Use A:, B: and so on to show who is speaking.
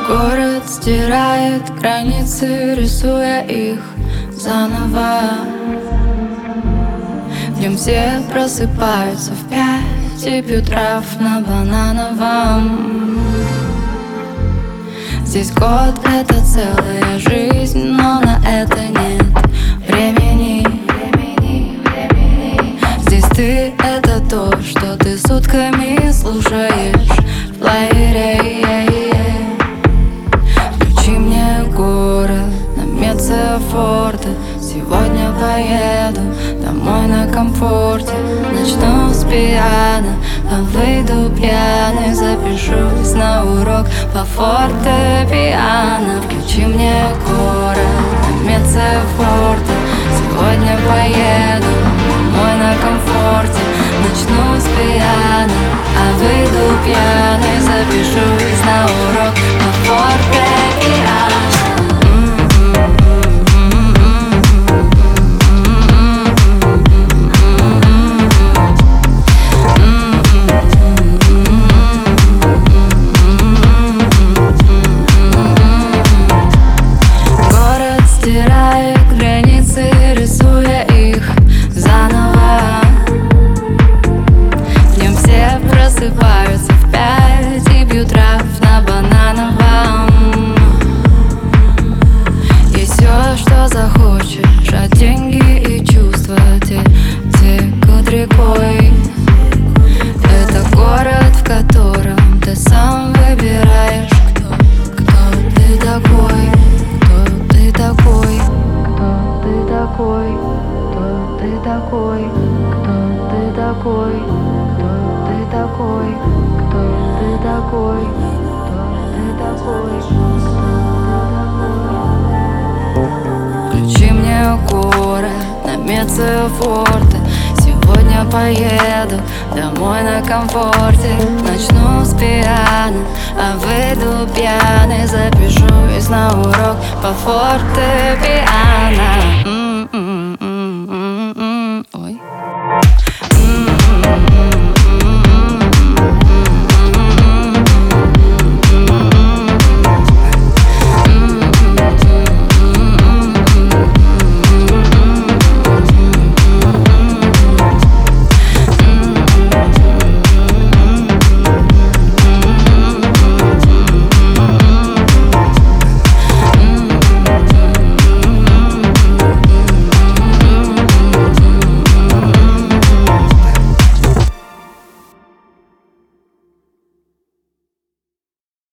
A: Город стирает границы, рисуя их заново. В нем все просыпаются в 5 и пьют трав на Банановом. Здесь год — это целая жизнь, но на это нет времени. Здесь ты — это то, что ты сутками слушаешь в плеере. Включи мне город на Медсефорте. Сегодня поеду домой на комфорте. Начну с пиано, а выйду пьяный. Запишусь на урок по фортепиано. Включи мне город на Медсефорте. Сегодня поеду домой на комфорте. Начну с пиано, а выйду пьяный. Запишусь на урок по фортепиано. Стирает границы, рисуя их заново. В нем все просыпаются в 5 и пьют трав на Банановом. И все, что захочешь, а деньги и чувства те текут рекой. Это город, в котором ты сам выбираешь, кто ты такой. Кто ты такой, кто ты такой, кто ты такой, кто ты такой, кто ты такой, кто ты такой. Включи мне город на Медсефорте. Сегодня поеду домой на комфорте. Начну с пиано, а выйду пьяный. Запишусь на урок по фортепиано.